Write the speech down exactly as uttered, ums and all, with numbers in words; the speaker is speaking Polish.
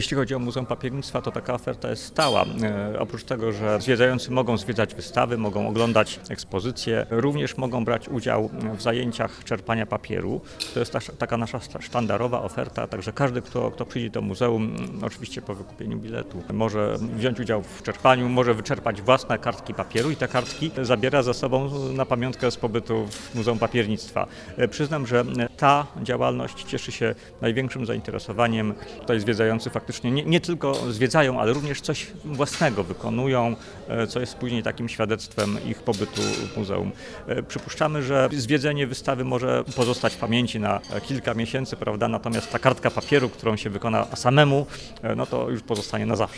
Jeśli chodzi o Muzeum Papiernictwa, to taka oferta jest stała. E, oprócz tego, że zwiedzający mogą zwiedzać wystawy, mogą oglądać ekspozycje, również mogą brać udział w zajęciach czerpania papieru. To jest ta, taka nasza sztandarowa oferta, także każdy, kto, kto przyjdzie do muzeum, oczywiście po wykupieniu biletu, może wziąć udział w czerpaniu, może wyczerpać własne kartki papieru i te kartki zabiera ze sobą na pamiątkę z pobytu w Muzeum Papiernictwa. E, przyznam, że ta działalność cieszy się największym zainteresowaniem. Tutaj zwiedzający faktycznie Nie, nie tylko zwiedzają, ale również coś własnego wykonują, co jest później takim świadectwem ich pobytu w muzeum. Przypuszczamy, że zwiedzenie wystawy może pozostać w pamięci na kilka miesięcy, prawda? Natomiast ta kartka papieru, którą się wykona samemu, no to już pozostanie na zawsze.